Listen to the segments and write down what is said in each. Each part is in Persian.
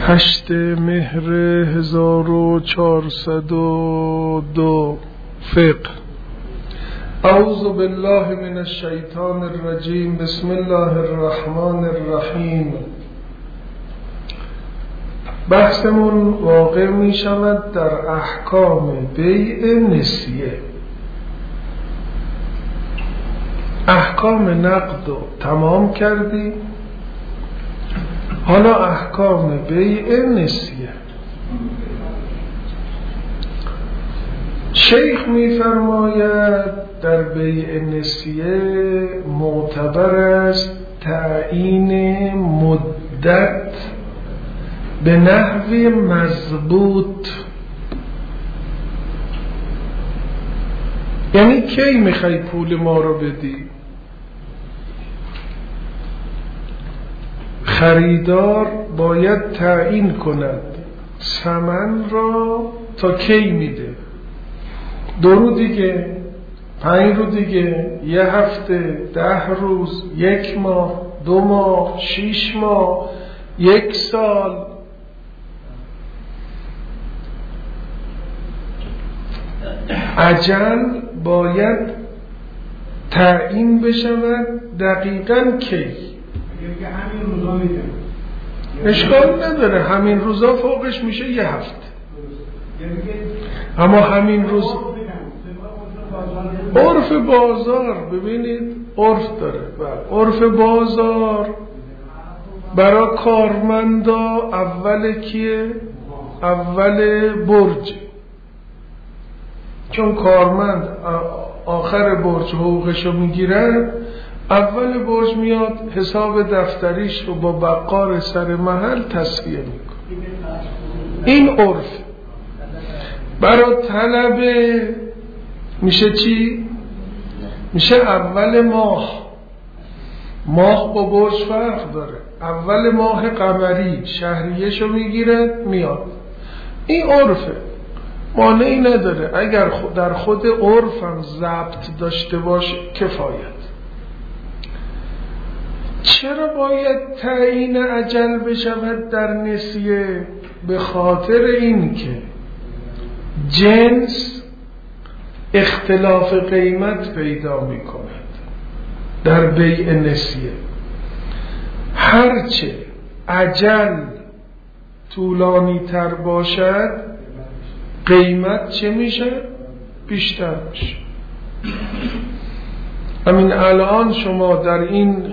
8 مهر 1402 فقه. اعوذ بالله من الشیطان الرجیم. بسم الله الرحمن الرحیم. بحثمون واقع می شود در احکام بیع نسیه. احکام نقد رو تمام کردیم، حالا احکام بیع نسیه. شیخ می فرماید در بیع نسیه معتبر است تعیین مدت به نحو مضبوط. یعنی کی میخوای پول ما رو بدی؟ خریدار باید تعیین کند ثمن را تا کی میده. 2 روز دیگه، 5 روز دیگه، 1 هفته، 10 روز، 1 ماه، 2 ماه، 6 ماه، 1 سال. اجل باید تعیین بشود دقیقاً کی. اشکال نداره، همین روزا فوقش میشه 1 هفته، اما همین روز عرف بازار، ببینید عرف داره. عرف بازار برای کارمندا اول کیه؟ اول برج، چون کارمند آخر برج حقوقشو میگیرن، اول برج میاد حساب دفتریش رو با بقار سر محل تصفیه میکنه. این عرف. برای طلبه میشه چی؟ میشه اول ماه. ماه با برج فرق داره. اول ماه قمری شهریهشو میگیره میاد. این عرفه، مانعی نداره. اگر در خود عرفم ضبط داشته باشه کفایت. چرا باید تعیین اجل بشود در نسیه؟ به خاطر این که جنس اختلاف قیمت پیدا می کند در بیع نسیه. هرچه اجل طولانی تر باشد قیمت چه میشه؟ بیشتر میشه. همین الان شما در همین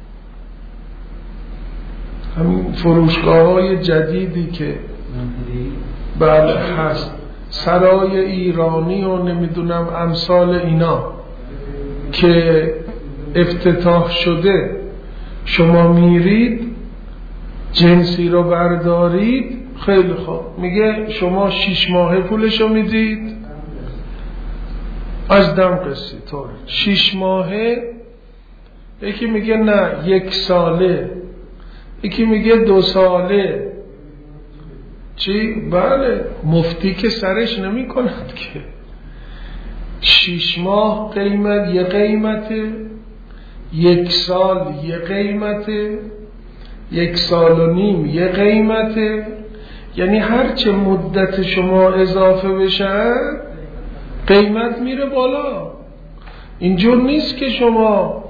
فروشگاه های جدیدی که بله هست، سرای ایرانی و نمیدونم امثال اینا که افتتاح شده، شما میرید جنسی رو بردارید، خیلی خوب، میگه شما 6 ماهه پولشو میدید. از دم قصی طور 6 ماهه. یکی میگه نه 1 ساله، یکی میگه 2 ساله. چی؟ بله، مفتی که سرش نمی کند که 6 ماه قیمت یه قیمته، 1 سال یه قیمته، 1 سال و نیم یه قیمته. یعنی هرچه مدت شما اضافه بشه قیمت میره بالا. اینجور نیست که شما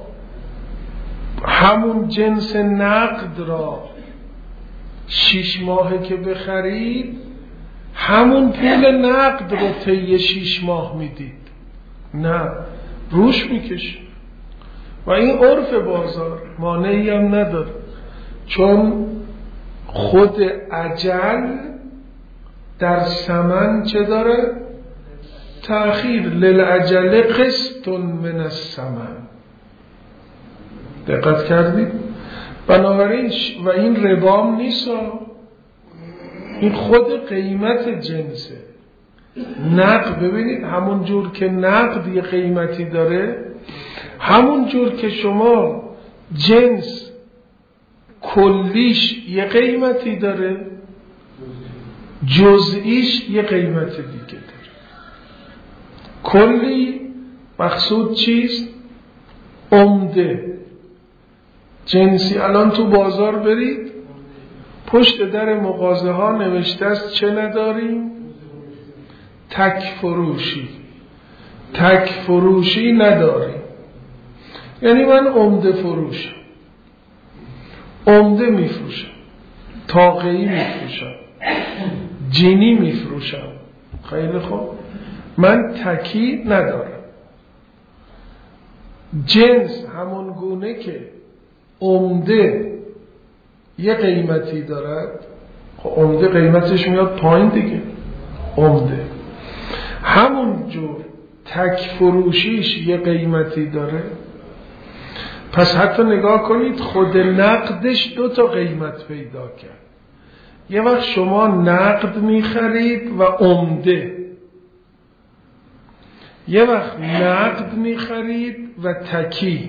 همون جنس نقد را 6 ماهه که بخرید همون پول نقد رو طی 6 ماه میدید. نه، روش میکشه. و این عرف بازار، مانعی هم نداره، چون خود اجل در ثمن چه داره؟ تأخیر. للعجل قسط من الثمن. دقت کردید؟ بنابراین و این ربام نیست، این خود قیمت جنسه. نقد، ببینید همون جور که نقد یه قیمتی داره، همون جور که شما جنس کلیش یه قیمتی داره، جزئیش یه قیمت دیگه داره. کلی مقصود چیست؟ عمده. جنسی الان تو بازار برید پشت در مغازه ها نوشته است چه نداریم؟ تک فروشی. تک فروشی نداریم. یعنی من عمده فروشم، عمده میفروشم، تاقه‌ای میفروشم، جینی میفروشم. خیلی خوب، من تکی ندارم. جنس همون گونه که عمده یه قیمتی دارد، خب عمده قیمتش میاد پایین دیگه. عمده همون جور تک فروشیش یه قیمتی داره. پس حتی نگاه کنید خود نقدش 2 تا قیمت پیدا کرد. یه وقت شما نقد میخرید و عمده، یه وقت نقد میخرید و تکی.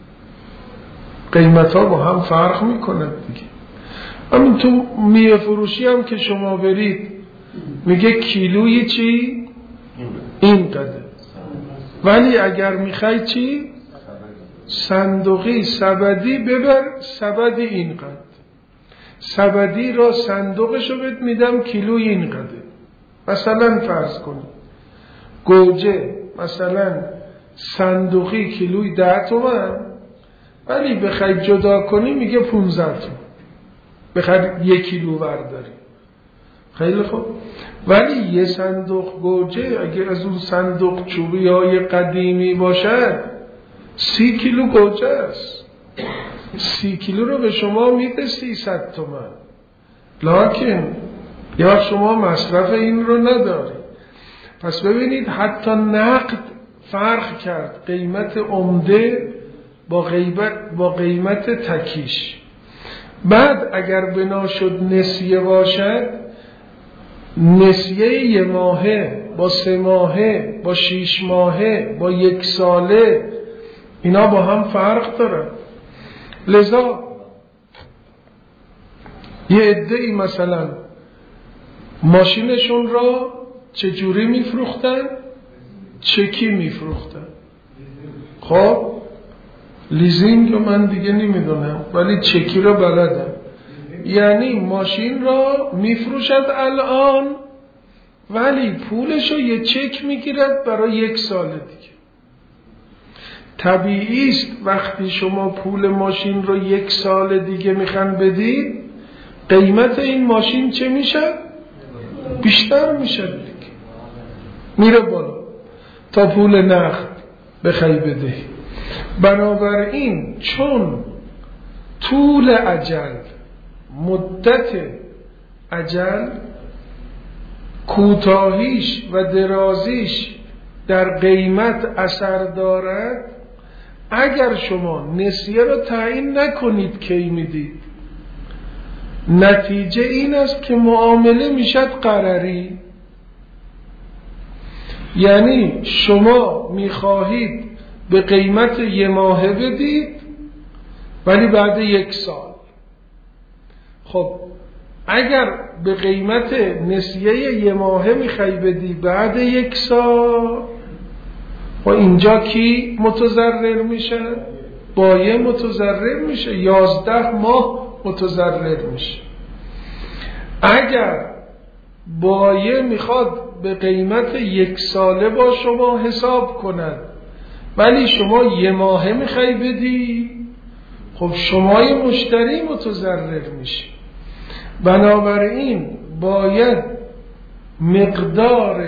قیمت ها با هم فرق میکنند دیگه. همین تو میوه فروشی هم که شما برید میگه کیلویی چی؟ این قدر. ولی اگر میخوای چی؟ صندوقی سبدی ببر، سبدی این قدر. سبدی را صندوقشو بهت میدم کیلوی این قدر. مثلا فرض کنید گوجه مثلا صندوقی کیلوی 10 تومن، ولی بخوای جدا کنی میگه 15 تومن. بخوای 1 کیلو برداری. خیلی خوب. ولی یه صندوق گوجه اگر از اون صندوق چوبی های قدیمی باشد 30 کیلو گوجه است. 30 کیلو رو به شما میده 300 تومن. لکن یا شما مصرف این رو نداری. پس ببینید حتی نقد فرق کرد. قیمت عمده با قیمت تکیش. بعد اگر بنا شد نسیه باشد، نسیه 1 ماهه با 3 ماهه با 6 ماهه با 1 ساله اینا با هم فرق دارن. لذا یه عده‌ای مثلا ماشینشون را چجوری میفروختن؟ چکی میفروختن. خب لیزینگ رو من دیگه نمیدونم ولی چکی رو بلدم. یعنی ماشین را میفروشد الان ولی پولش رو یه چک میگیرد برای 1 سال دیگه. طبیعی است وقتی شما پول ماشین رو 1 سال دیگه میخوان بدید، قیمت این ماشین چه میشه؟ بیشتر میشه دیگه، میره بالا تا پول نقد بخوای بدهی. بنابراین چون طول اجل، مدت اجل، کوتاهیش و درازیش در قیمت اثر دارد، اگر شما نسیه رو تعیین نکنید کی میدید، نتیجه این است که معامله میشد قراری. یعنی شما میخواهید به قیمت 1 ماهه بدید ولی بعد 1 سال. خب اگر به قیمت نسیه 1 ماهه میخوای بدی بعد 1 سال، و اینجا کی متضرر میشه؟ بایع متضرر میشه، 11 ماه متضرر میشه. اگر بایع میخواد به قیمت 1 ساله با شما حساب کند ولی شما 1 ماهه میخوای بدی، خب شمای مشتری متضرر میشه. بنابراین باید مقدار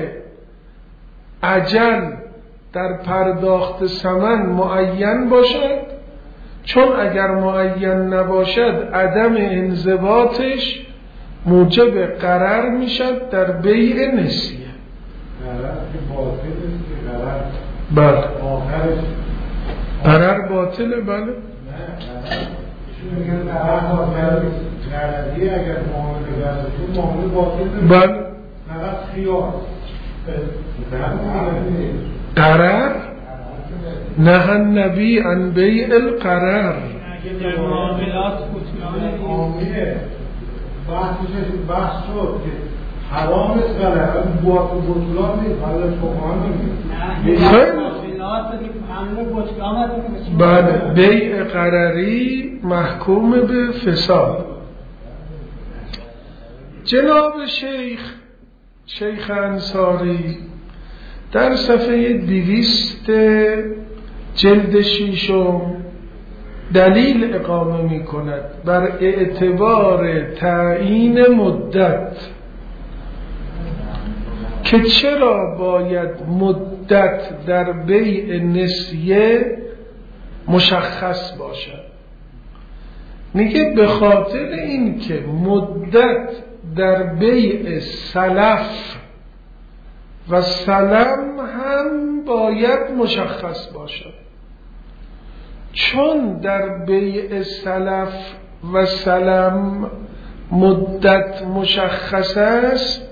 اجل در پرداخت ثمن معین باشد، چون اگر معین نباشد عدم انضباطش موجب غرر میشد در بیع نسیه. بله غرر باطله. بله اگر معامله باطل بله قرار نه النبی عن بیع القرار. در معاملات معامله بحث شد که حرام است قرار بطلان نیست، حالا فقها نمیگن. بله بیع قراری محکوم به فساد. جناب شیخ انصاری در صفحه 200 جلد 6 دلیل اقامه می کند بر اعتبار تعیین مدت که چرا باید مدت در بیع نسیه مشخص باشد. میگه به خاطر این که مدت در بیع سلف و سلم هم باید مشخص باشد، چون در بیع سلف و سلم مدت مشخص است،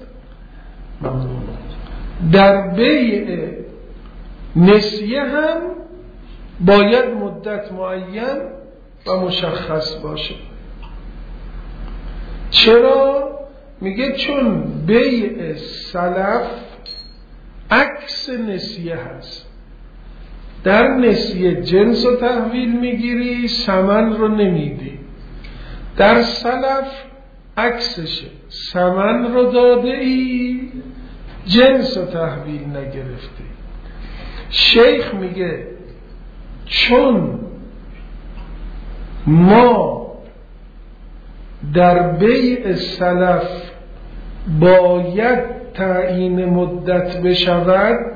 در بیع نسیه هم باید مدت معین و مشخص باشه. چرا؟ میگه چون بیع سلف عکس نسیه هست. در نسیه جنس رو تحویل میگیری، ثمن رو نمیدی. در سلف عکسشه، ثمن رو داده ای، جنس رو تحویل نگرفتی. شیخ میگه چون ما در بیع سلف باید تعیین مدت بشود،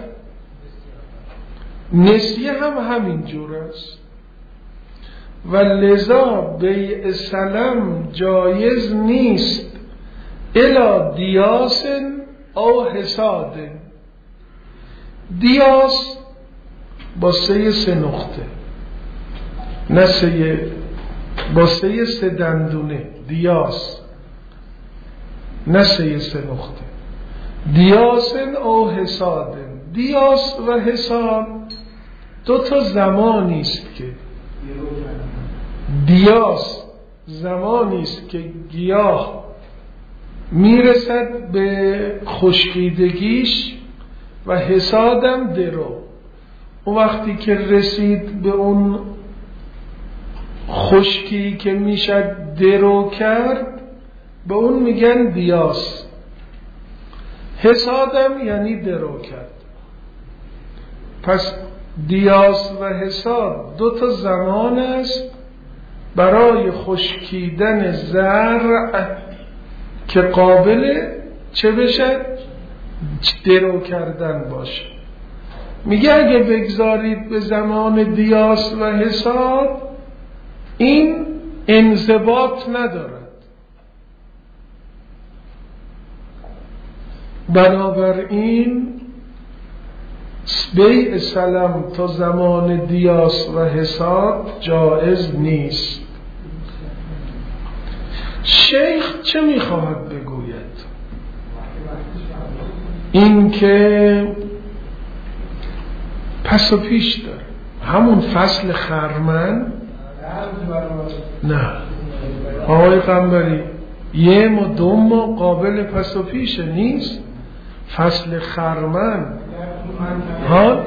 نسیه هم همین جور است و لذا بیع سلم جایز نیست الا دیاس او حساد. دیاس با 3 نقطه، نه با 3 دندونه، دیاس، نه 3 نقطه. دیاس او حساد. دیاس و حساد 2 زمانی است که دیاس زمانی است که گیاه میرسد به خشکیدگیش و حسادم درو. اون وقتی که رسید به اون خشکی که میشد درو کرد، به اون میگن دیاس. حسادم یعنی درو کرد. پس دیاس و حساد 2 زمان است برای خشکیدن زرع که قابل چه بشه؟ درو کردن باشه. میگه اگه بگذارید به زمان دیاس و حساد، این انضباط ندارد. بنابراین بیع سلم تا زمان دیاس و حساد جایز نیست. شیخ چه میخواهد بگوید؟ این که پس و پیش داره. همون فصل خرمن، نه آقای قنبری، 1 و 2 قابل پس و پیش نیست. فصل خرمن ها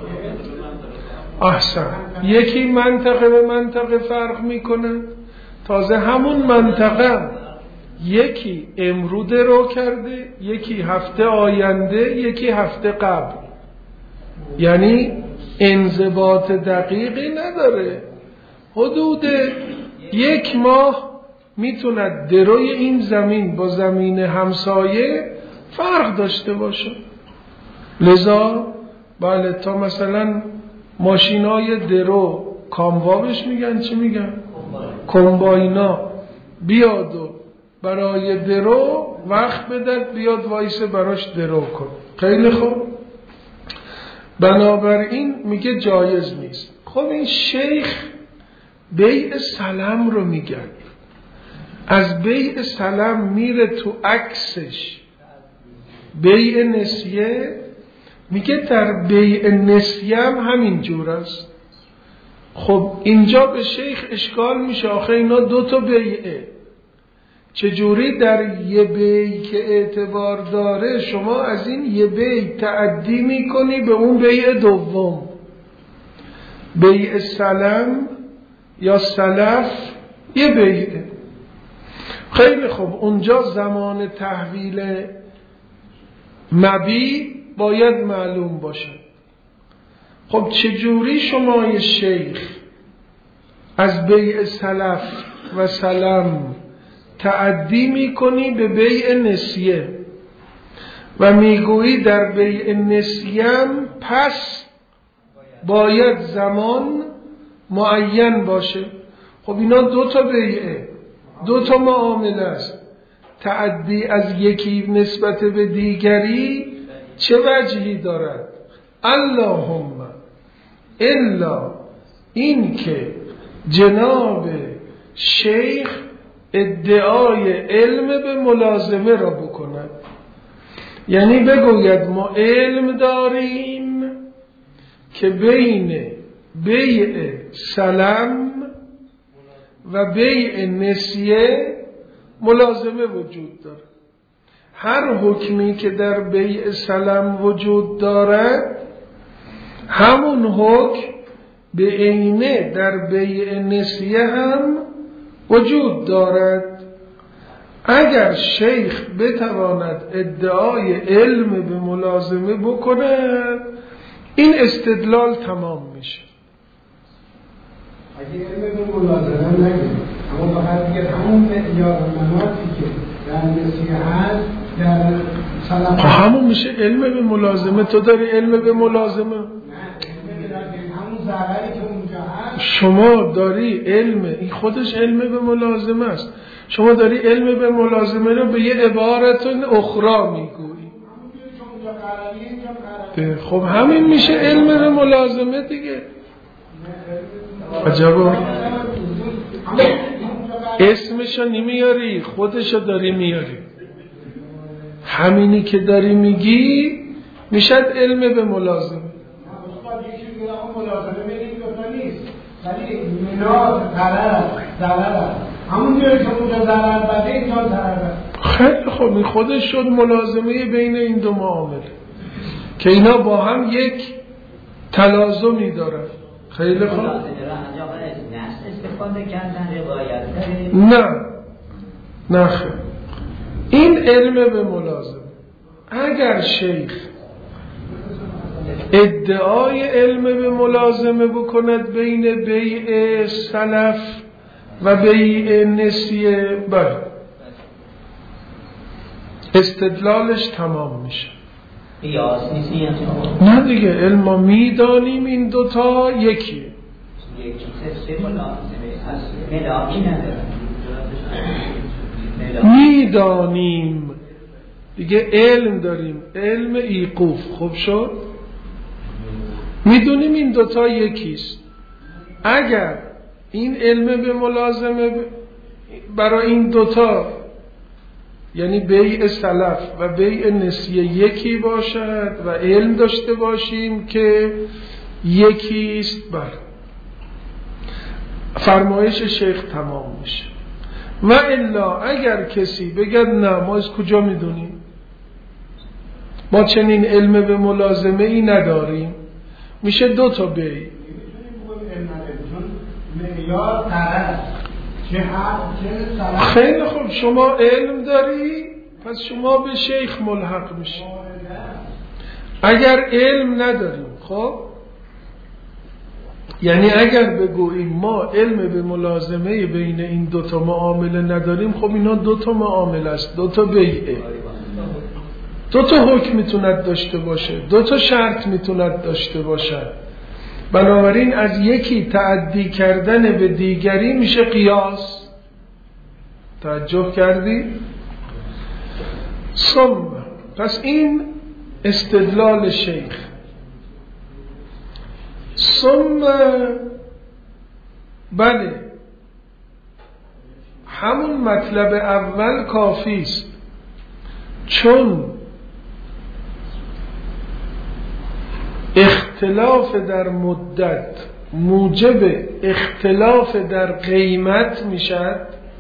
احسن، یکی منطقه به منطقه فرق میکنه. تازه همون منطقه یکی امروز رو کرده، یکی هفته آینده، یکی هفته قبل. یعنی انضباط دقیقی نداره. حدود 1 ماه میتوند دروی این زمین با زمین همسایه فرق داشته باشه. لذا بله، تا مثلا ماشینای درو کاموابش میگن، چی میگن؟ کمباینا بیاد و برای درو وقت بدد، بیاد وایسه براش درو کن. خیلی خوب. بنابراین میگه جایز نیست. خب این شیخ بیع سلم رو میگه. از بیع سلم میره تو عکسش بیع نسیه. میگه در بیع نسیه هم همین جور است. خب اینجا به شیخ اشکال میشه، آخه اینا 2 بیعه، چجوری در یه بیع که اعتبار داره شما از این یه بیع تعدی میکنی به اون بیع دوم؟ بیع سلم یا سلف یه بیعه. خیلی خوب، اونجا زمان تحویل مبیع باید معلوم باشه. خب چجوری شما یه شیخ از بیع سلف و سلم تعدی میکنی به بیع نسیه و میگویی در بیع نسیم پس باید زمان معین باشه؟ خب اینا دو تا بیعه، دو تا معامله است. تعدی از یکی نسبت به دیگری چه وجهی دارد؟ اللهم الا این که جناب شیخ ادعای علم به ملازمه را بکند، یعنی بگوید ما علم داریم که بین بیع سلم و بیع نسیه ملازمه وجود دارد. هر حکمی که در بیع سلم وجود دارد همون حکم به عینه در بیع نسیه هم وجود دارد. اگر شیخ بتواند ادعای علم به ملازمه بکند این استدلال تمام میشه. اگه علم به ملازمه نگید اما فقط دیگه همون معیار مناطی که در نسیه هست در سلام همون میشه علم به ملازمه. تو داری علم به ملازمه؟ شما داری علم، این خودش علم به ملازمه است. شما داری علم به ملازمه رو به یه عبارت اخرى میگویی. خب همین میشه علم به ملازمه دیگه. عجبا اسمشو نمیاری، خودشو داری میاری. همینی که داری میگی میشد علم به ملازمه. ولی مناد ضرر همون جایی که اونجا ضرر بده اینجا ضرر بده. خیلی خوب، این خودش شد ملازمه بین این دو معامله که اینا با هم یک تلازمی دارن. خیلی خوب. نه خیلی. این علم به ملازمه. اگر شیخ ادعای علم به ملازمه بکند بین بیع سلف و بیع نسیه، بله استدلالش تمام میشه. نه دیگه، علم ما میدانیم این دوتا یکیه. میدانیم دیگه، علم داریم، علم ایقوف. خوب شد، میدونیم این دوتا یکیست. اگر این علم به ملازمه برای این دوتا یعنی بیع سلف و بیع نسیه یکی باشد و علم داشته باشیم که یکیست، بر فرمایش شیخ تمام میشه. و الا اگر کسی بگد نه ما از کجا میدونیم، ما چنین علم به ملازمه ای نداریم، میشه دو تا بیع. خیلی خوب، شما علم داری پس شما به شیخ ملحق میشی. اگر علم نداریم، خب یعنی اگر بگوییم ما علم به ملازمه بین این دوتا معامله نداریم، خب اینا دوتا معامله است، دوتا بیعه، دوتا حکم میتوند داشته باشه، دوتا شرط میتوند داشته باشه. بنابراین از یکی تعدی کردن به دیگری میشه قیاس. توجه کردی؟ پس این استدلال شیخ. بله همون مطلب اول کافی است، چون اختلاف در مدت موجب اختلاف در قیمت میشد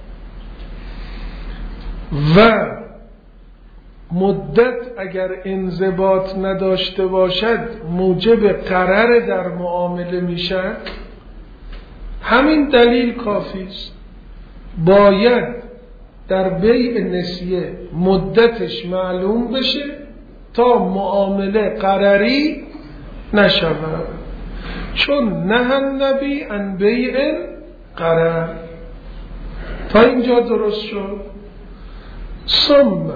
و مدت اگر انضباط نداشته باشد موجب قرار در معامله میشد. همین دلیل کافی است. باید در بیع نسیه مدتش معلوم بشه تا معامله قرری نشود، چون نهی النبی عن بیع قرر. تا اینجا درست شد؟ ثم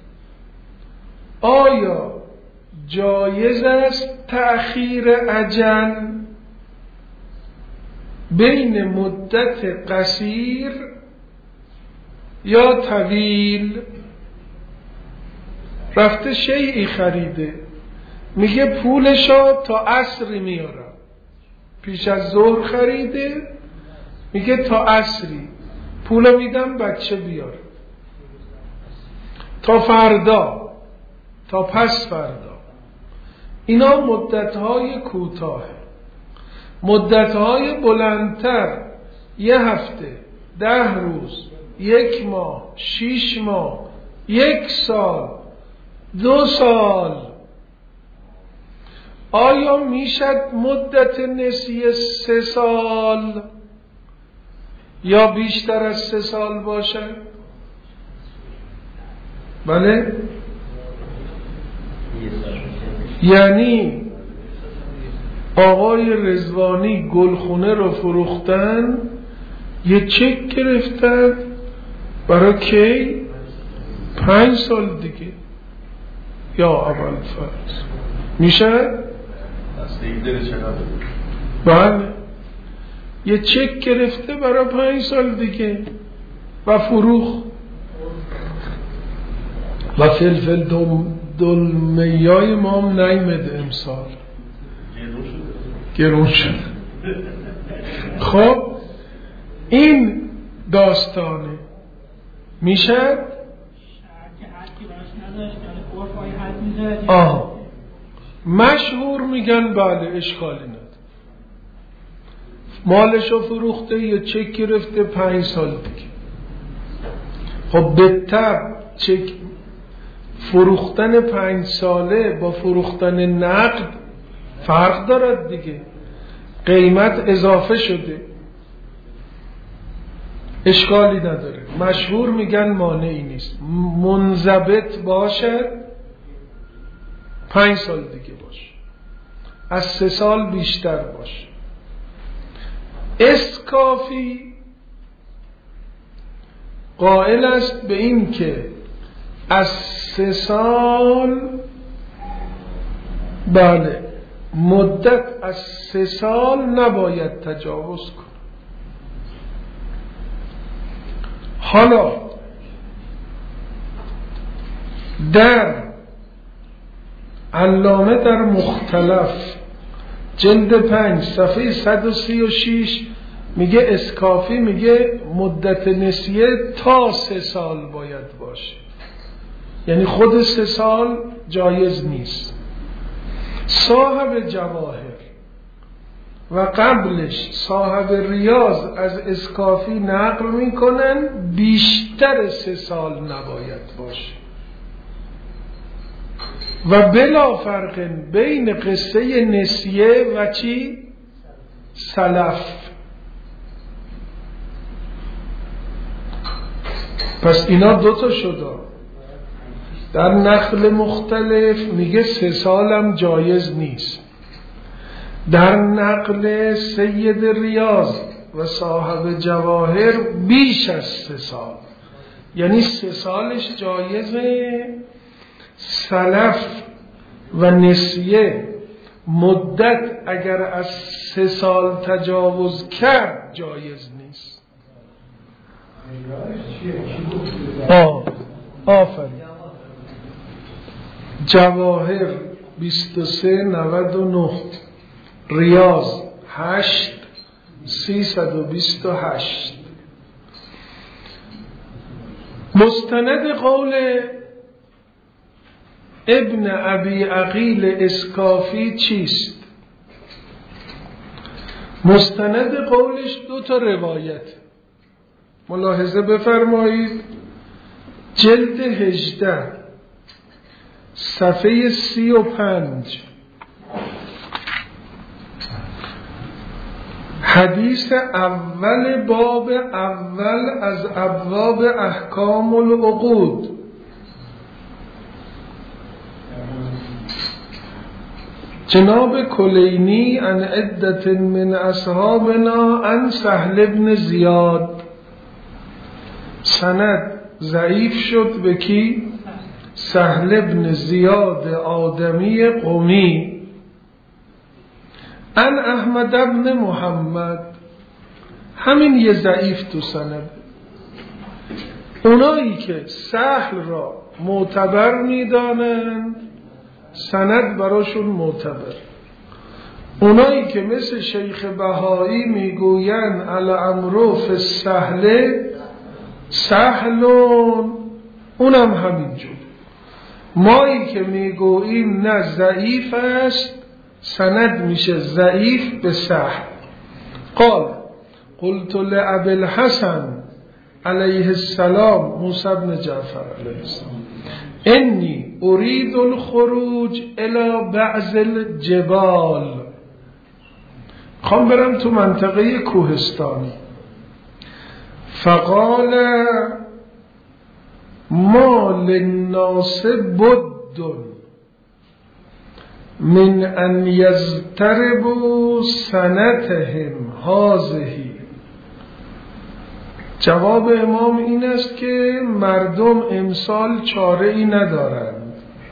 آیا جایز است تأخیر اجل بین مدت قصیر یا طویل؟ رفته شیئی خریده، میگه پولشو تا عصری میارم. پیش از ظهر خریده، میگه تا عصری پولو میدم بچه بیار، تا فردا، تا پس فردا. اینا مدتهای کوتاه. مدتهای بلندتر 1 هفته، 10 روز، 1 ماه، 6 ماه، 1 سال، 2 سال. آیا میشد مدت نسیه 3 سال یا بیشتر از 3 سال باشد؟ بله؟ یعنی آقای رضوانی گلخونه رو فروختن، یه چک گرفتن برای کی؟ 5 سال دیگه یا اول فرض میشه؟ بله، یه چک گرفته برای 5 سال دیگه و فروخت و فلفل دلمیای ما هم نیمده امسال گرون شد. خب این داستانه میشه؟ مشهور میگن بله، اشکالی نداره. مالشو فروخته، یه چک گرفته 5 سال دیگه. خب بهتر چک فروختن 5 ساله با فروختن نقد فرق دارد دیگه، قیمت اضافه شده، اشکالی نداره. مشهور میگن مانعی نیست، منضبط باشد 5 سال دیگه باشه، از 3 سال بیشتر باشه. اسکافی قائل است به این که از 3 سال، بله، مدت از 3 سال نباید تجاوز کنه. حالا در علامه در مختلف جلد 5 صفحه 136 میگه اسکافی میگه مدت نسیه تا 3 سال باید باشه، یعنی خود 3 سال جایز نیست. صاحب جواهر و قبلش صاحب ریاض از اسکافی نقل میکنن بیشتر 3 سال نباید باشه و بلا فرق بین قصه نسیه و چی؟ سلف. پس اینا 2 تا شده. در نقل مختلف میگه 3 سالم جایز نیست، در نقل سید ریاض و صاحب جواهر بیش از 3 سال، یعنی 3 سالش جایزه. سلف و نسیه مدت اگر از 3 سال تجاوز کرد جایز نیست. آفرین. جواهر 2399، ریاض 8328. مستند قول ابن ابی عقیل اسکافی چیست؟ مستند قولش 2 تا روایت. ملاحظه بفرمایید، جلد 18 صفحه 35، حدیث اول باب اول از ابواب احکام العقود. جناب کلینی عن عدة من اصحابنا عن سهل بن زیاد. سند ضعیف شد به کی؟ سهل بن زیاد آدمی قمی. عن احمد بن محمد. همین یه ضعیف تو سند. اونایی که سهل را معتبر میدانند سند براشون معتبر. اونایی که مثل شیخ بهایی میگوین الامر فی السهل سهلون، اونم همینجور. مایی که میگوییم نه ضعیف است سند میشه ضعیف به سهل. قال قلت لأبي الحسن علیه السلام، موسی بن جعفر علیه السلام، انی اريد الخروج الى بعض الجبال، خوام برم تو منطقه کوهستانی. فقال ما للناس بد من ان یضطربوا سنتهم هذه. جواب امام این است که مردم امسال چاره ای ندارند.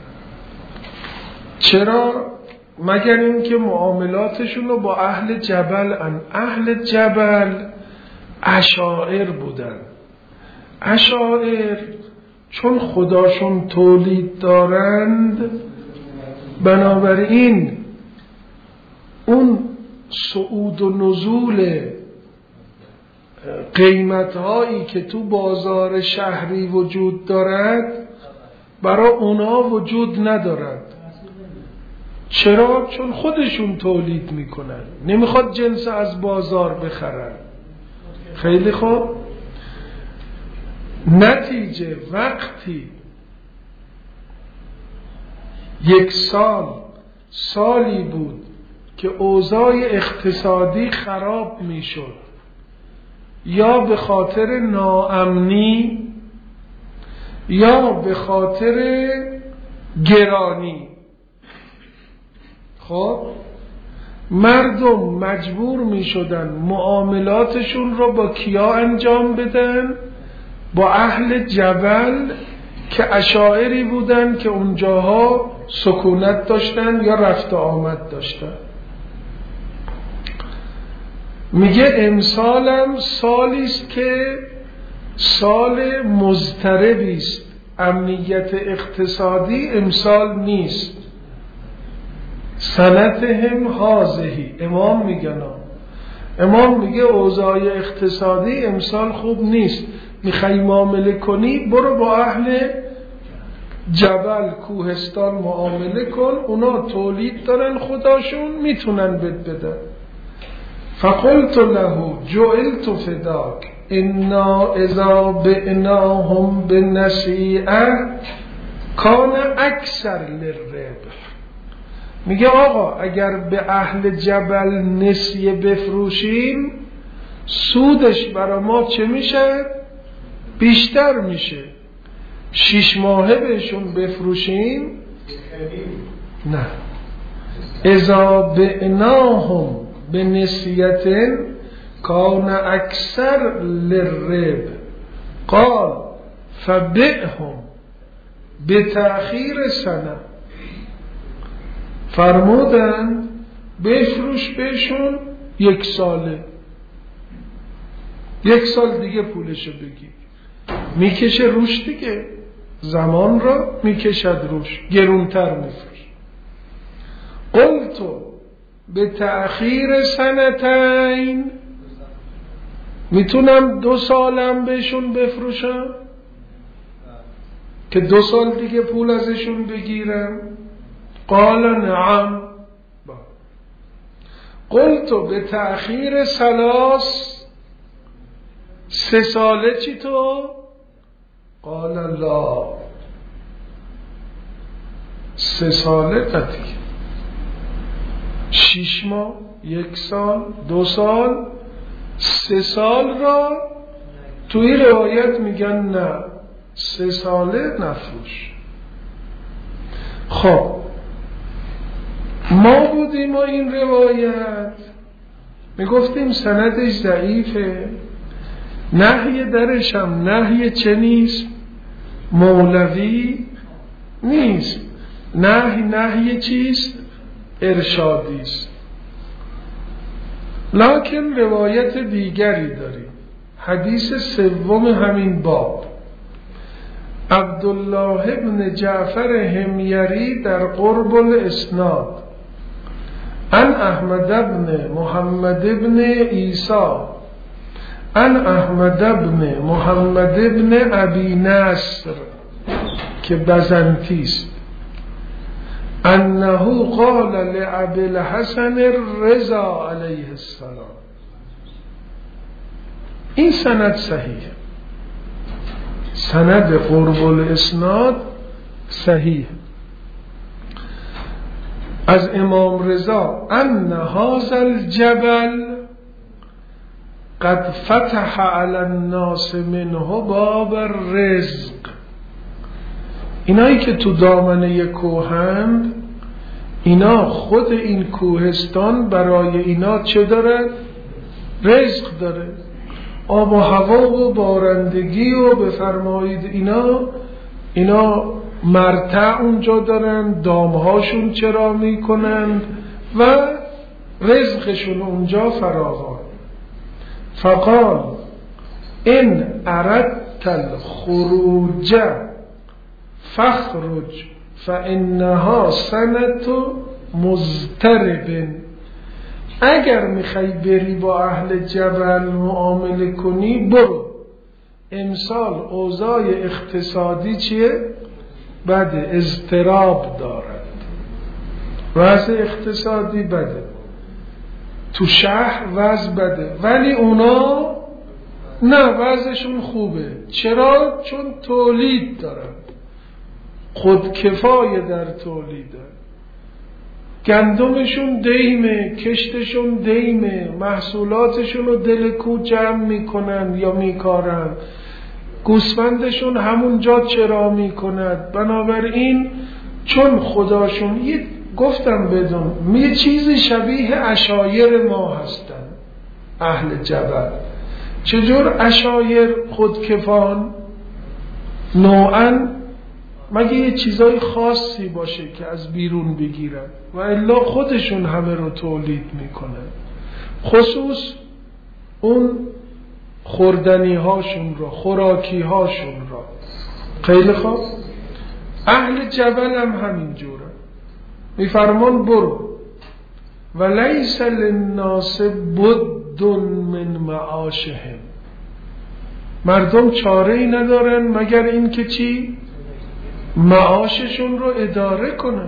چرا؟ مگر این که معاملاتشون رو با اهل جبل اهل جبل اشاعر بودن. اشاعر چون خداشون تولید دارند، بنابراین اون صعود و نزول قیمت‌هایی که تو بازار شهری وجود دارد برای اونا وجود ندارد. چرا؟ چون خودشون تولید میکنن، نمیخواد جنس از بازار بخرن. خیلی خوب. نتیجه وقتی یک سالی بود که اوضاع اقتصادی خراب میشد، یا به خاطر ناامنی یا به خاطر گرانی، خب مردم مجبور می شدن معاملاتشون رو با کیا انجام بدن؟ با اهل جبل که اشاعری بودن که اونجاها سکونت داشتن یا رفت آمد داشتن. میگه امسالم سالی است که سال مضطربی است، امنیت اقتصادی امسال نیست. سنتهم هذه. امام میگه اوضاع اقتصادی امسال خوب نیست، میخوای معامله کنی برو با اهل جبل کوهستان معامله کن، اونا تولید دارن خداشون میتونن بدن. فقلت له جعلت فداک انا اذا بعناهم بالنسیئه کان اکثر للربح. میگه آقا اگر به اهل جبل نسیه بفروشیم سودش برای ما چه میشه؟ بیشتر میشه. 6 ماهه بهشون بفروشیم نه. اذا بعناهم بنسیت کان اکثر للربح قال فبئهم بتأخیر سنه. فرمودن بفروش بهشون 1 ساله، 1 سال دیگه پولشو بگیر. میکشه روش دیگه، زمان را میکشد روش، گرونتر میفروش. قلتو به تأخیر سنتین، میتونم 2 سالم بهشون بفروشم که 2 سال دیگه پول ازشون بگیرم؟ قال نعم. قلتو به تأخیر 3 ساله چی تو؟ قال لا. 3 ساله قطعی، 6 ماه، 1 سال، 2 سال 3 سال را توی روایت میگن نه 3 ساله نفروش. خب ما بودیم و این روایت میگفتیم سندش ضعیفه، نهی درش هم نهی چه نیست؟ مولوی نیست، نهی چیست؟ ارشادی است. لکن روایت دیگری داریم، حدیث 3 همین باب، عبدالله ابن جعفر حمیری در قرب الاسناد عن احمد ابن محمد ابن عیسی عن احمد ابن محمد ابن ابی نصر که بزنتی است، انه قال لابی الحسن الرضا علیه السلام. این سند صحیح، سند قرب الاسناد صحیح از امام رضا، ان هذا الجبل قد فتح علی الناس منه باب الرزق. اینایی که تو دامنه کوهند، اینا خود این کوهستان برای اینا چه داره؟ رزق داره، آب و هوا و بارندگی و بفرمایید اینا مرتع اونجا دارن، دامهاشون چرا میکنند و رزقشون اونجا فراوان. فقال ان اردت الخروج فخرج فانها سنة مضطرب. اگر میخوای بری با اهل جبل معامله کنی برو، امسال اوضاع اقتصادی چیه؟ بده، اضطراب دارد، وضع اقتصادی بده، تو شهر وضع بده، ولی اونا نه وضعشون خوبه. چرا؟ چون تولید دارن، خودکفای در تولیده، گندمشون دیمه، کشتشون دیمه، محصولاتشون رو دل کو جمع میکنن یا میکارن، گوسفندشون همونجا چرا میکند. بنابراین چون خداشون گفتم بدون یه چیزی شبیه عشایر ما هستن اهل جبل. چجور عشایر؟ خودکفان نوعاً، مگه یه چیزای خاصی باشه که از بیرون بگیرن و الا خودشون همه رو تولید میکنن، خصوص اون خوردنی هاشون رو، خوراکی هاشون رو. خیلی خوب، اهل جبل هم همین جوره. میفرمان برو و لیس للناس بد من معاشهم، مردم چاره ای ندارن مگر این که چی؟ معاششون رو اداره کنن.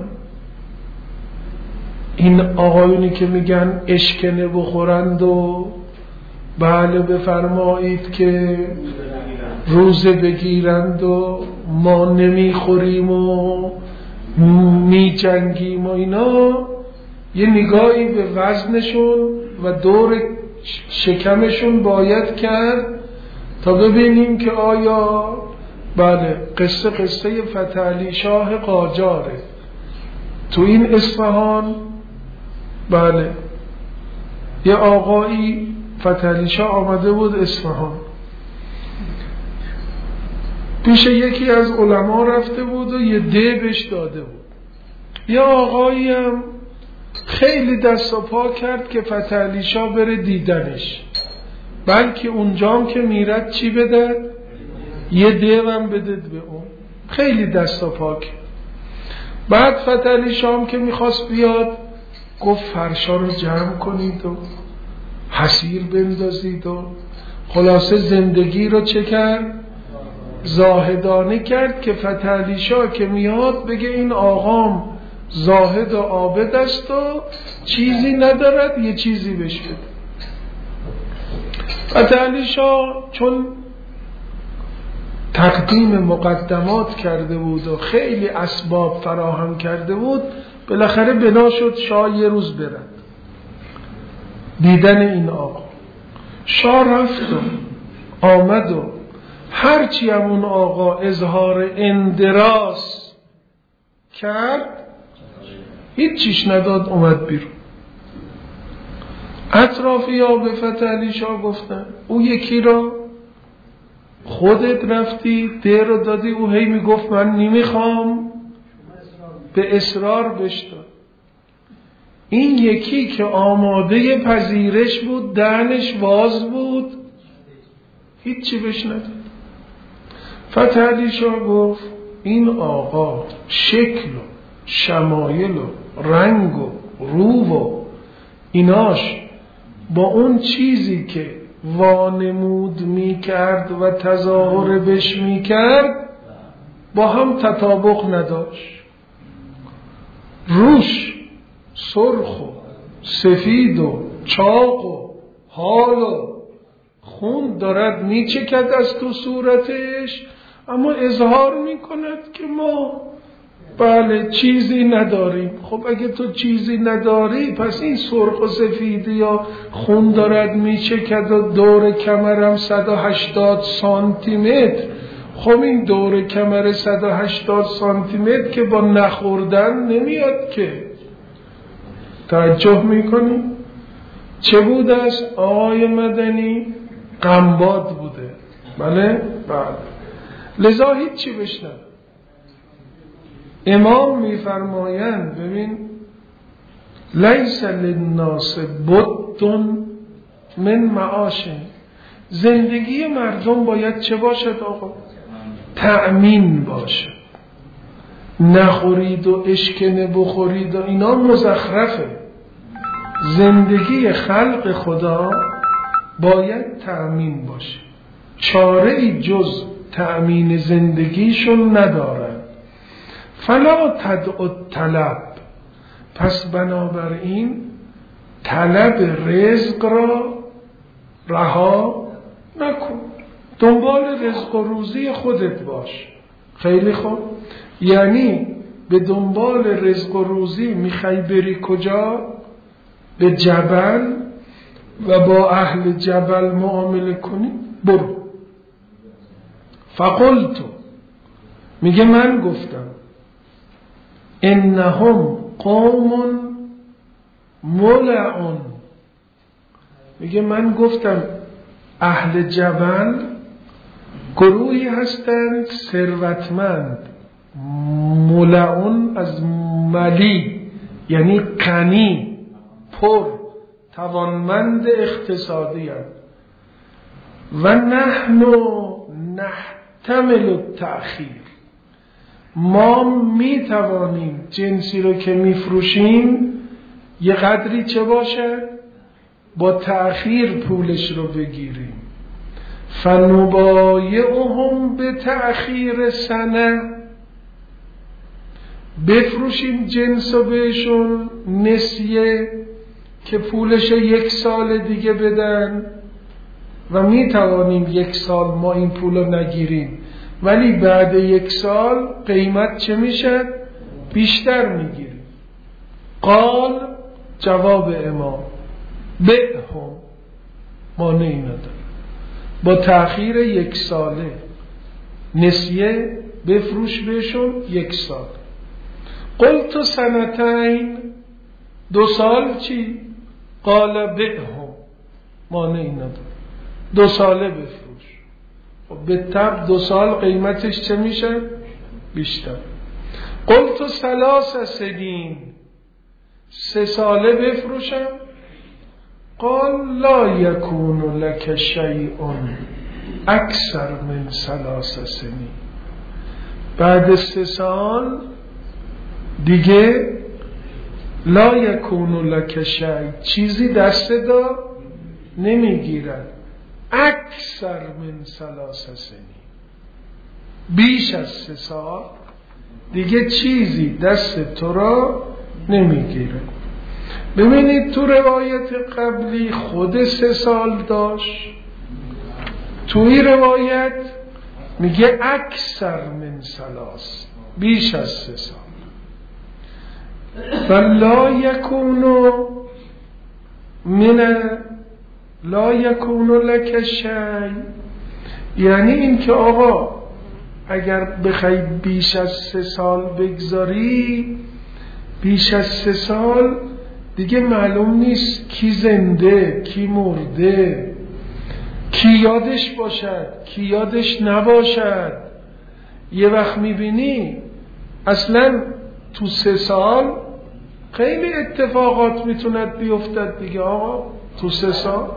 این آقایونی که میگن اشکنه بخورند و بله بفرمایید که روزه بگیرند و ما نمیخوریم و میجنگیم و اینا، یه نگاهی به وزنشون و دور شکمشون باید کرد تا ببینیم که آیا بله قصه فتح علی شاه قاجاره تو این اصفهان. بله یه آقایی فتح علی شاه آمده بود اصفهان، پیش یکی از علما رفته بود و یه بهش داده بود. یه آقایی هم خیلی دست و پا کرد که فتح علی شاه بره دیدنش، بلکه اونجام که میرد چی بده؟ یه دیوم بدید به اون. خیلی دست و پا کرد. بعد فتح علی شاه که میخواست بیاد گفت فرشا رو جمع کنید و حسیر بندازید و خلاصه زندگی رو چه کرد؟ زاهدانه کرد که فتح علی شاه که میاد بگه این آقام زاهد و عابد است و چیزی ندارد، یه چیزی بهش بده. فتح علی شاه چون تقدیم مقدمات کرده بود و خیلی اسباب فراهم کرده بود، بالاخره بنا شد شاه یه روز برد دیدن این آقا. شاه رفت و آمد و هرچی همون آقا اظهار اندراس کرد هیچ چیش نداد، اومد بیرون. اطرافی ها به فتح علی شاه گفتن او یکی را خودت رفتی ده رو دادی، او هی میگفت من نمیخوام، به اصرار بشتاد. این یکی که آماده پذیرش بود دهنش باز بود هیچی بهش نداد. فتح علی شاه گفت این آقا شکل و شمایل و رنگ و رو و ایناش با اون چیزی که وانمود می کرد و تظاهر بش می کرد با هم تطابق نداشت. روش سرخ و سفید و چاق و حال و خون دارد می چکد از تو صورتش، اما اظهار می کند که ما بله چیزی نداریم. خب اگه تو چیزی نداری پس این سرخ و سفیدی یا خون دارد می چکد و دور کمرم 180 سانتی متر، خب این دور کمر 180 سانتی متر که با نخوردن نمیاد که. توجه میکنی؟ چه بوده است آقای مدنی؟ غمباد بوده. بله؟ بله. لذا هیچی بشنم. امام میفرمایند ببین لیس للناس بد من معاش، زندگی مردم باید چه باشد آقا؟ تأمین باشد. نخورید و اشکنه بخورید و اینا مزخرفه. زندگی خلق خدا باید تأمین باشه. چاره ای جز تأمین زندگیشون ندارن. فلا تدع طلب، پس بنابراین طلب رزق را رها نکن، دنبال رزق و روزی خودت باش. خیلی خوب، یعنی به دنبال رزق و روزی میخوای بری کجا؟ به جبل و با اهل جبل معامله کنی؟ برو. فقلت، میگه من گفتم انهم قوم ملعون، میگه من گفتم اهل جبل گروهی هستند ثروتمند. ملعون از ملی یعنی غنی، پر، توانمند اقتصادی هست. و نحن نحتمل التأخیر، ما می توانیم جنسی رو که می فروشیم یه قدری چه باشه؟ با تأخیر پولش رو بگیریم. فنبایعهم به تأخیر سنه، بفروشیم جنس رو بهشون نسیه که پولش 1 سال دیگه بدن و می توانیم 1 سال ما این پول رو نگیریم، ولی بعد 1 سال قیمت چه میشه؟ بیشتر میگیریم. قال، جواب امام، بئهم، مانعی نداره، با تأخیر 1 ساله نسیه بفروش بهشون 1 سال. قلت سنتین، 2 سال چی؟ قال بئهم، مانعی نداره، 2 ساله بفروش. به طب 2 سال قیمتش چه میشه؟ بیشتر. قلت 3 سنین، 3 ساله بفروشم. قال لا یکون لک شیء اکثر من 3 سنین، بعد 3 سال دیگه لا یکون لک شیء، چیزی دست دا نمیگیرد. اکثر من 3 سنین، بیش از 3 سال دیگه چیزی دست تو را نمیگیره. ببینید تو روایت قبلی خود 3 سال داشت، تو این روایت میگه اکثر من 3، بیش از 3 سال. ولا یکونو من لا یکون لک شی، یعنی این که آقا اگر بخوای بیش از 3 سال بگذاری، بیش از 3 سال دیگه معلوم نیست کی زنده کی مرده، کی یادش باشد کی یادش نباشد. یه وقت میبینی اصلا تو 3 سال خیلی اتفاقات میتوند بیفتد دیگه آقا. تو 3 سال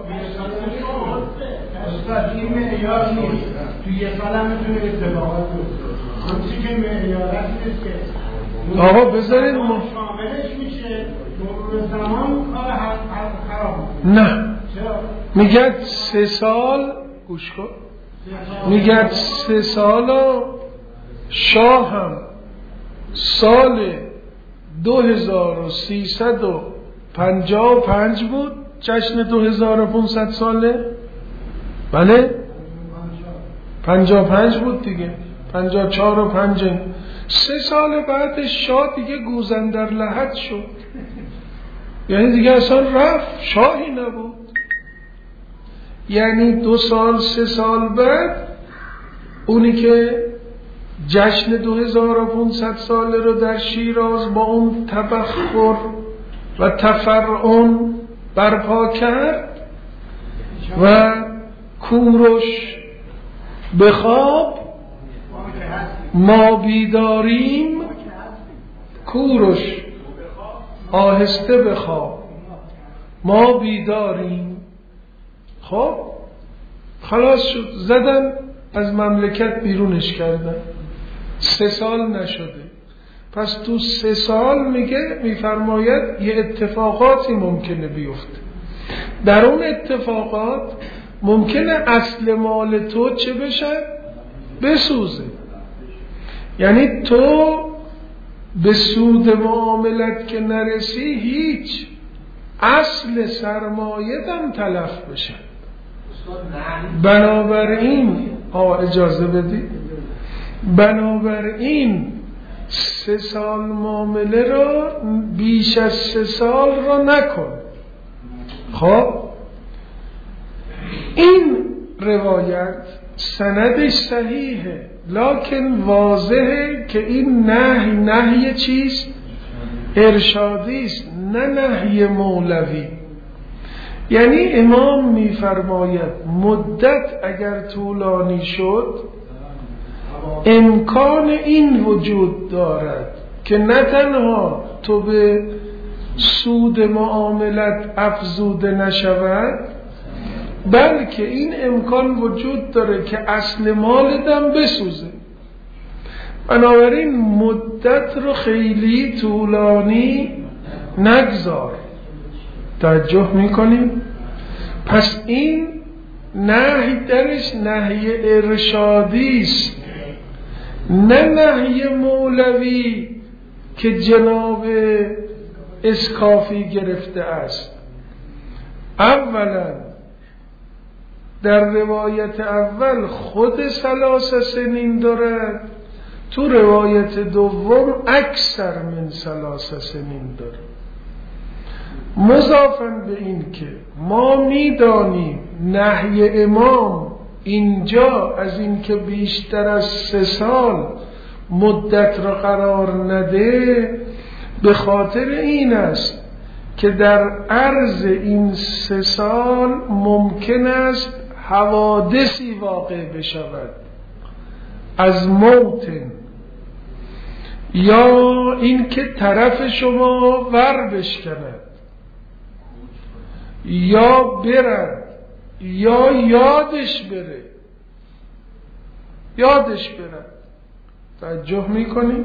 این معیار نیست، تو 1 سال هم میتونه اتفاقات بیفته. همچی که معیارت نیست که آقا بذارید ما شاملش میشه مرور زمان کار خراب نه میگه 3 سال گوش کن، میگه 3 سال شاه هم سال 2355 بود، جشن 2500 ساله، بله 55 بود دیگه، 54 و 5. 3 سال بعد شاه دیگه گوزندر لحد شد، یعنی دیگه اصلا رفت، شاهی نبود. یعنی 2 سال 3 سال بعد اونی که جشن 2500 ساله رو در شیراز با اون تبخر و تفرعن برپا کرد و کوروش بخواب ما بیداریم، کوروش آهسته بخواب ما بیداریم. خب خلاص شد، زدن از مملکت بیرونش کردن، 3 سال نشده. پس تو 3 سال میفرماید یه اتفاقاتی ممکنه بیفته، در اون اتفاقات ممکنه اصل مال تو چه بشه؟ بسوزه. یعنی تو به سود معاملت که نرسی هیچ، اصل سرمایه‌ام تلف بشه. بنابراین اجازه بدید، بنابراین 3 سال معامله رو بیش از 3 سال رو نکن. خب این روایت سندش صحیحه، لکن واضحه که این نهی چیست؟ ارشادی است، نه نهی مولوی. یعنی امام میفرماید مدت اگر طولانی شد امکان این وجود دارد که نه تنها تو به سود معاملت افزوده نشود، بلکه این امکان وجود داره که اصل مالتم بسوزه. بنابراین مدت رو خیلی طولانی نگذار. توجه میکنیم؟ پس این نهی درش نهی ارشادی است، نه نهی مولوی که جناب اسکافی گرفته است. اولا در روایت اول خود 3 سنین دارد، تو روایت دوم اکثر من 3 سنین دارد. مضافاً به این که ما میدانیم نهی امام اینجا از این که بیشتر از 3 سال مدت را قرار نده، به خاطر این است که در عرض این 3 سال ممکن است حوادثی واقع بشود، از موت، یا این که طرف شما ور بشکند، یا برد، یا یادش بره، یادش برد. توجه میکنیم؟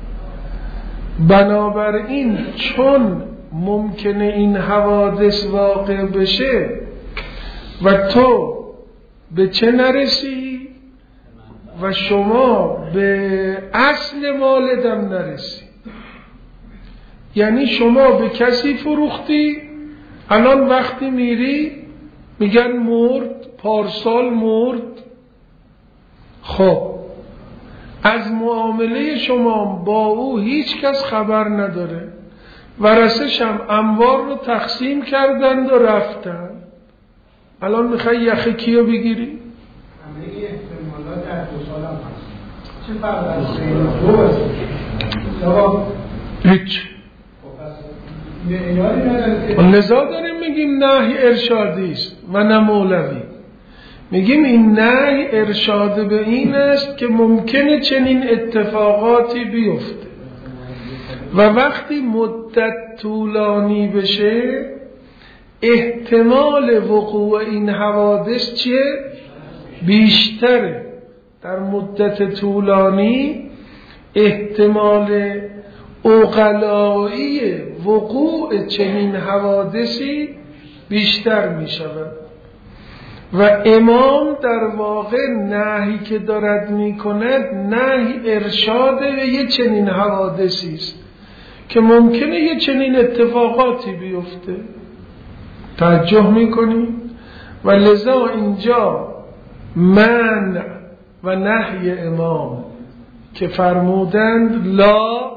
بنابراین چون ممکنه این حوادث واقع بشه و تو به چه نرسی و شما به اصل مالدم نرسی، یعنی شما به کسی فروختی، الان وقتی میری میگن مرد، پارسال مرد. خب از معامله شما با او هیچ کس خبر نداره، ورثه‌ش هم اموال رو تقسیم کردند و رفتن. الان میخوای یخ کیو بگیری؟ همه احتمالات در 2 سال هم هست. چه فرق از 3 و 2 هیچ. لذا داریم میگیم نهی ارشادی است و نه مولوی. میگیم این نهی ارشاد به این است که ممکنه چنین اتفاقاتی بیفته و وقتی مدت طولانی بشه احتمال وقوع این حوادث چیه؟ بیشتره. در مدت طولانی احتمال عقلایی وقوع چنین حوادثی بیشتر می شود و امام در واقع نهی که دارد می کند نهی ارشاد به یه چنین حوادثی است که ممکنه یه چنین اتفاقاتی بیفته. توجه می کنی؟ و لذا اینجا منع و نهی امام که فرمودند لا،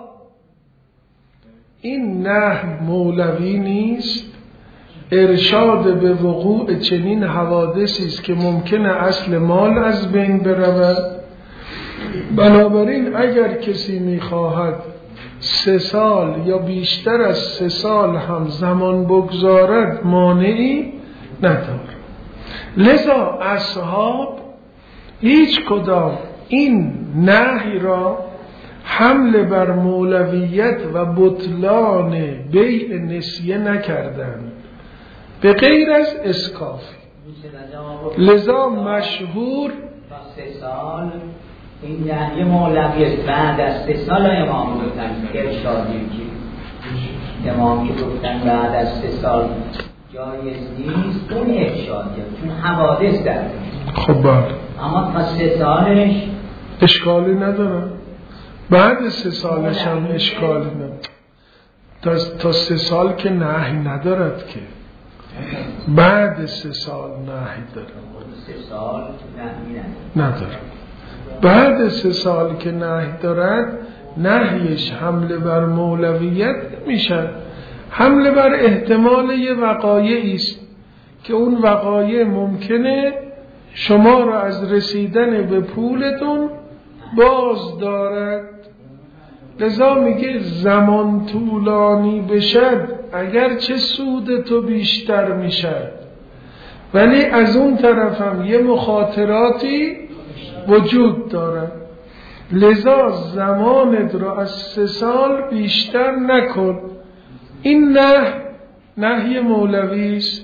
این نهی مولوی نیست، ارشاد به وقوع چنین حوادثی است که ممکنه اصل مال از بین برود. بنابراین اگر کسی میخواهد 3 سال یا بیشتر از 3 سال هم زمان بگذارد مانعی ندارد. لذا اصحاب هیچ کدام این نهی را حمل بر مولویت و بطلان بیع نسیه نکردند به غیر از اسکافی. لذا مشهور 3 سال این نهی مولویت بعد از 3 سال امام گفتن ارشادی که امامی گفتن بعد از 3 سال جایز نیست، اون ارشادیه چون حوادث در خب اما تا 3 سالش اشکالی نداره. بعد 3 سالش هم اشکالی نداره. تا 3 سال که نهی ندارد که بعد 3 سال نهی داره. 3 سال نهی نداره. بعد 3 سال که نهی دارد نهیش حمله بر مولویت میشه، حمله بر احتمال یه وقایعی است که اون وقایع ممکنه شما را از رسیدن به پولتون باز دارد. لذا میگه زمان طولانی بشد اگرچه سود تو بیشتر میشد، ولی از اون طرف هم یه مخاطراتی وجود دارد. لذا زمانت را از 3 سال بیشتر نکن. این نهی مولوی است،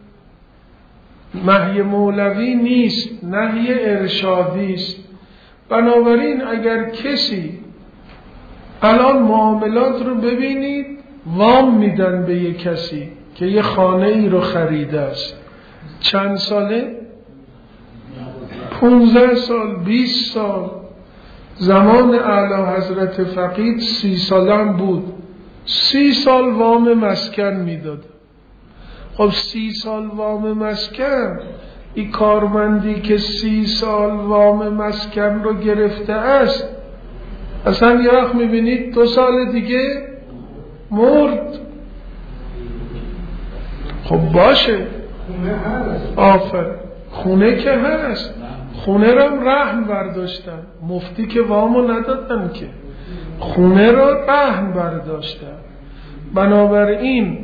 نهی مولوی نیست، نهی ارشادی است. بنابراین اگر کسی الان معاملات رو ببینید، وام میدن به یک کسی که یه خانه ای رو خریده است، چند ساله؟ 15 سال، 20 سال. زمان اعلی حضرت فقید 30 سالم بود، 30 سال وام مسکن میداد. خب 30 سال وام مسکن، این کارمندی که 30 سال وام مسکن رو گرفته است اصلا یه وقت میبینید 2 سال دیگه مرد. خب باشه، آفر خونه که هست، خونه رو رهن برداشتن، مفتی که وامو ندادن که، خونه رو رهن برداشتن. بنابراین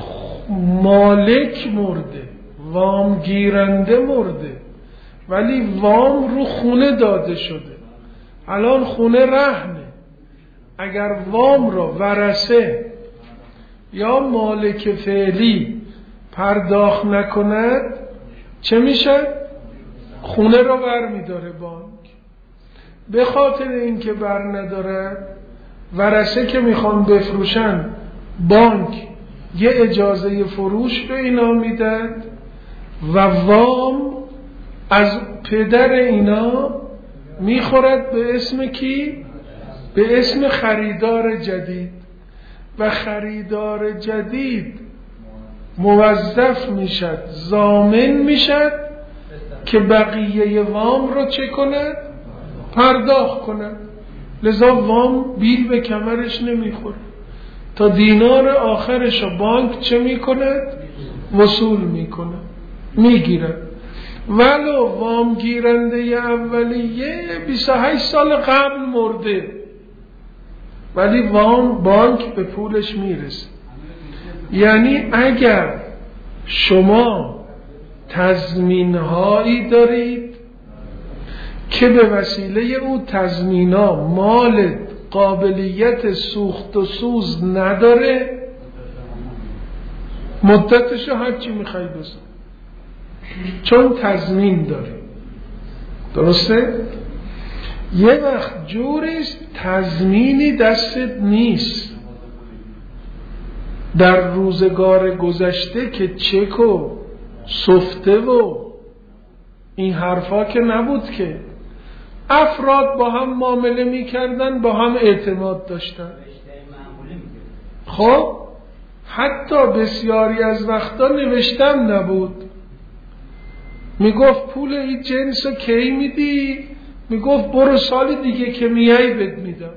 مالک مرده، وام گیرنده مرده، ولی وام رو خونه داده شده. الان خونه رهنه. اگر وام رو ورثه یا مالک فعلی پرداخت نکند چه میشه؟ خونه رو بر میداره بانک. به خاطر اینکه بر نداره، ورثه که میخوان بفروشن، بانک یه اجازه فروش به اینا میدن و وام از پدر اینا میخورد به اسم کی؟ به اسم خریدار جدید. و خریدار جدید موظف میشد، ضامن میشد که بقیه وام رو چه کند؟ پرداخت کند. لذا وام بیل به کمرش نمیخوره، تا دینار آخرش رو بانک چه میکند؟ وصول میکند. میگیرن. ولو وام گیرنده اولیه 28 سال قبل مرده، ولی وام بانک به پولش میرسه. یعنی اگر شما تضمین‌هایی دارید که به وسیله او تضمین‌ها مال قابلیت سوخت و سوز نداره، مدتشو هرچی میخوای بزن، چون تضمین داره. درسته؟ یه وقت جوریست تضمینی دستت نیست. در روزگار گذشته که چک و سفته و این حرفا که نبود که، افراد با هم معامله میکردن، با هم اعتماد داشتن. خب حتی بسیاری از وقتا نوشتم نبود. میگفت پول این جنسو کی میدی؟ میگفت برو سال دیگه که میای بهت میدم.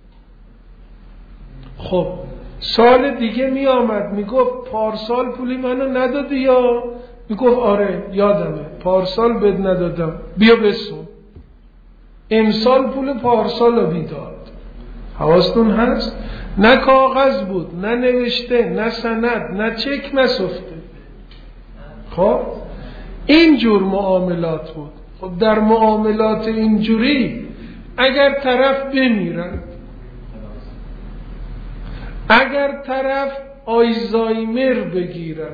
خب سال دیگه میآمد میگفت پارسال پولی منو ندادی یا؟ میگفت آره یادمه پارسال بهت ندادم، بیا بسون. امسال پول پارسال رو میداد. حواستون هست؟ نه کاغذ بود، نه نوشته، نه سند، نه چک، نه سفته. خب این جور معاملات بود. خب در معاملات اینجوری اگر طرف بمیرد، اگر طرف آلزایمر بگیرد،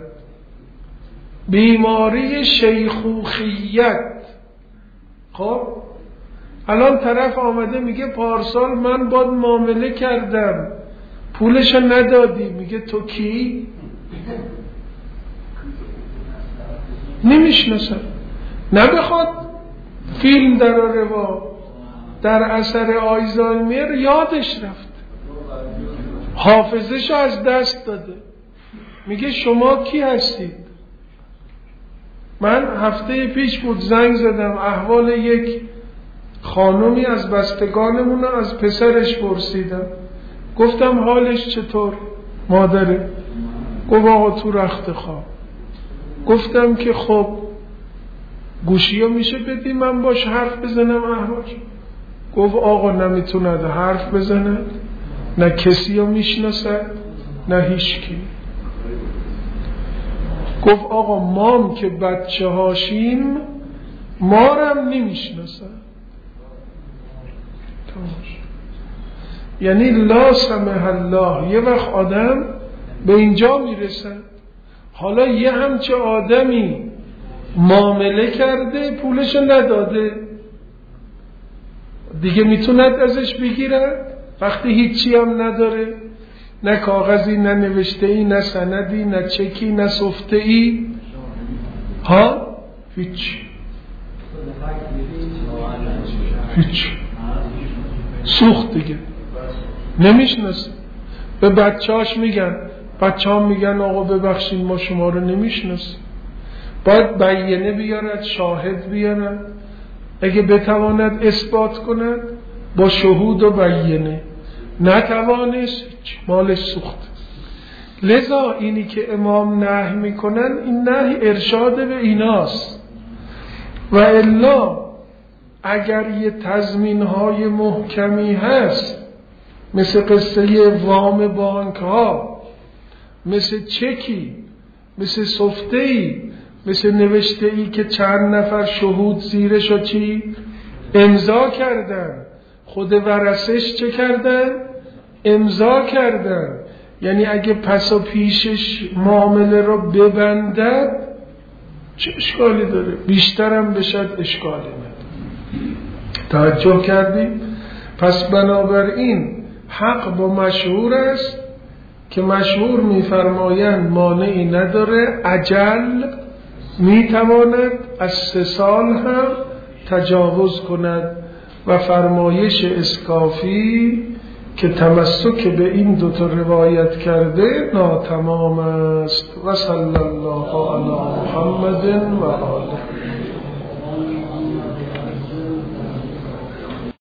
بیماری شیخوخیت، خب الان طرف آمده میگه پارسال من باد معامله کردم پولشو ندادی، میگه تو کی؟ نمیشناسم. نه بخواد فیلم در روا، در اثر آلزایمر یادش رفت، حافظه‌شو از دست داده. میگه شما کی هستید؟ من هفته پیش بود زنگ زدم احوال یک خانومی از بستگانمون از پسرش پرسیدم. گفتم حالش چطور مادره؟ گفت آقا تو رخت خواب. گفتم که خب گوشیو میشه بدی من باش حرف بزنم احوالش؟ گفت آقا نمیتوند حرف بزنه، نه کسی رو میشناسه نه هیچکی. گفت آقا مام که بچه هاشیم مارم نمیشناسه. یعنی لا سمح الله یه وقت آدم به اینجا میرسه. حالا یه همچه آدمی معامله کرده پولش نداده، دیگه میتوند ازش بگیره وقتی هیچی هم نداره، نه کاغذی، نه نوشته ای، نه سندی، نه چکی، نه سفته ای، ها هیچ سوخت دیگه نمیشناسه. به بچه‌هاش میگن، بچه‌ها میگن آقا ببخشید ما شما رو نمیشناسیم. باید بیانیه بیارد، شاهد بیارد، اگه بتواند اثبات کند با شهود و بیانیه، نتوانست مالش سوخت. لذا اینی که امام نهی میکنن، این نهی ارشاد به ایناست. و الا اگر یه تضمین‌های محکمی هست مثل قصه وام بانک ها، مثل چکی، مثل سفته‌ای، مثل نوشته‌ای که چند نفر شهود زیرشو چی امضا کردن، خود ورثش چه کردن؟ امضا کردن. یعنی اگه پس و پیشش معامله رو ببندد چه اشکالی داره؟ بیشترم بشد اشکالی نداره. توجه کردیم؟ پس بنابراین حق با مشهور است که مشهور میفرمایند مانعی نداره، اجل میتواند از 3 سال هم تجاوز کند. و فرمایش اسکافی که تمسک به این 2 روایت کرده ناتمام است. و صلی الله علی محمد و آله.